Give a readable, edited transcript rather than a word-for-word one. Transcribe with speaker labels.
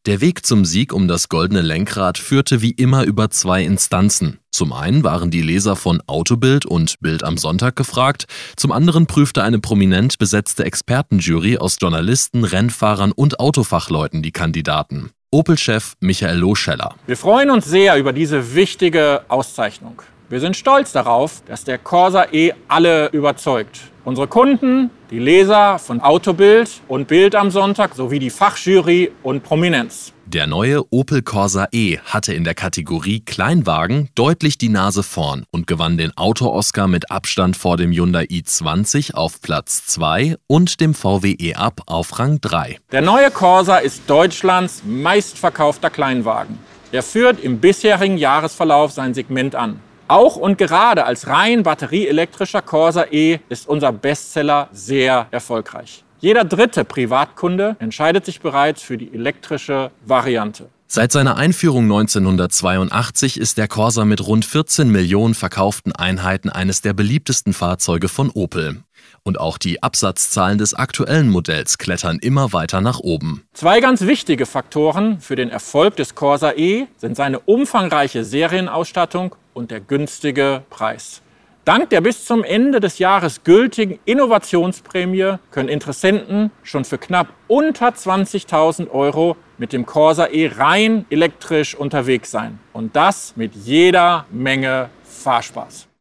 Speaker 1: Der Weg zum Sieg um das goldene Lenkrad führte wie immer über zwei Instanzen. Zum einen waren die Leser von Autobild und Bild am Sonntag gefragt, zum anderen prüfte eine prominent besetzte Expertenjury aus Journalisten, Rennfahrern und Autofachleuten die Kandidaten. Opel-Chef Michael Loscheller.
Speaker 2: Wir freuen uns sehr über diese wichtige Auszeichnung. Wir sind stolz darauf, dass der Corsa E alle überzeugt. Unsere Kunden, die Leser von Autobild und Bild am Sonntag sowie die Fachjury und Prominenz.
Speaker 1: Der neue Opel Corsa E hatte in der Kategorie Kleinwagen deutlich die Nase vorn und gewann den Auto-Oscar mit Abstand vor dem Hyundai i20 auf Platz 2 und dem VW E-Up auf Rang 3.
Speaker 2: Der neue Corsa ist Deutschlands meistverkaufter Kleinwagen. Er führt im bisherigen Jahresverlauf sein Segment an. Auch und gerade als rein batterieelektrischer Corsa E ist unser Bestseller sehr erfolgreich. Jeder dritte Privatkunde entscheidet sich bereits für die elektrische Variante.
Speaker 1: Seit seiner Einführung 1982 ist der Corsa mit rund 14 Millionen verkauften Einheiten eines der beliebtesten Fahrzeuge von Opel. Und auch die Absatzzahlen des aktuellen Modells klettern immer weiter nach oben.
Speaker 2: Zwei ganz wichtige Faktoren für den Erfolg des Corsa E sind seine umfangreiche Serienausstattung und der günstige Preis. Dank der bis zum Ende des Jahres gültigen Innovationsprämie können Interessenten schon für knapp unter 20.000 € mit dem Corsa E rein elektrisch unterwegs sein. Und das mit jeder Menge Fahrspaß.